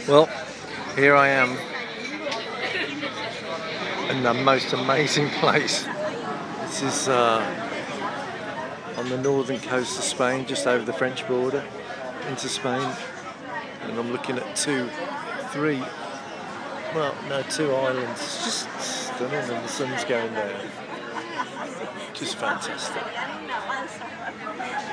Well, here I am in the most amazing place. This is on the northern coast of Spain, just over the French border into Spain, and I'm looking at two islands. It's just stunning, and the sun's going down. Just fantastic.